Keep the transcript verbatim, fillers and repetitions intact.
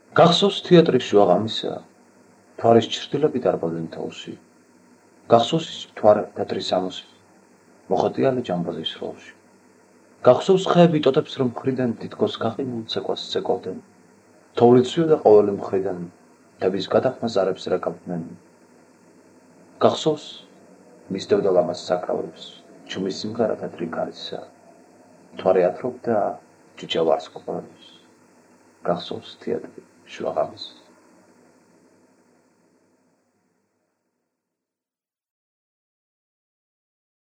გახსოვს თეატრის შუაღამისა, მთვარის ჩრდილები დარბაზენ თოვში. გახსოვს ის მთვარე თეთრი სამოსი, მოხეტიალე ჯამბაზის როლში. გახსოვს ხეები ტოტებს რომ მხრიდან თითქოს გაყინულ ცეკვას ცეკვავდნენ. თოვლი ცვიოდა ყოველი მხრიდან, მთების გადახმა ზარებს რეკავდნენ. გახსოვს მისდევდა ლამაზ საკრავებს, ჩუმის სიმღერა თეთრი ქარისა. მთვარე ათრობდა ჭუჭა ვარსკვლავს. გახსოვს თეატრი შუაღამის.